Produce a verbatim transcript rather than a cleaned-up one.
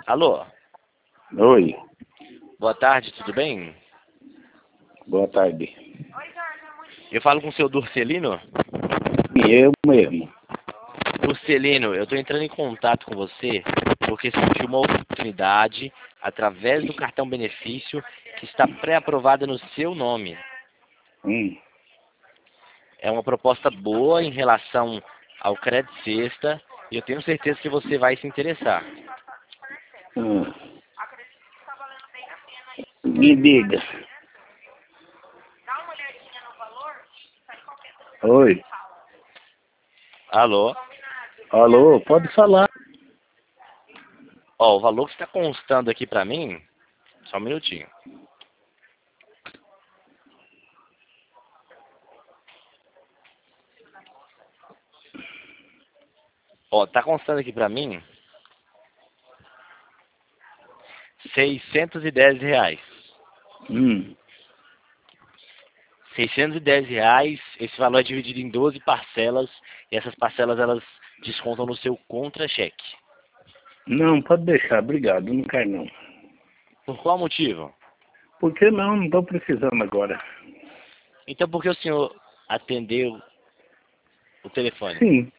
Alô, Oi, boa tarde, tudo bem? boa tarde. Eu falo com o seu Durcelino? Eu mesmo. Durcelino, eu estou entrando em contato com você porque surgiu uma oportunidade através do cartão benefício que está pré-aprovada no seu nome. Hum. É uma proposta boa em relação ao crédito sexta e eu tenho certeza que você vai se interessar. Hum. Me diga. Oi. Alô? Alô, pode falar. Ó, o valor que está constando aqui para mim, só um minutinho. Ó, tá constando aqui para mim seiscentos e dez reais. Hum. seiscentos e dez reais, esse valor é dividido em doze parcelas e essas parcelas elas descontam no seu contra-cheque. Não, pode deixar, obrigado, não quero não. Por qual motivo? Por que não? Não estou precisando agora. Então por que o senhor atendeu o telefone? Sim,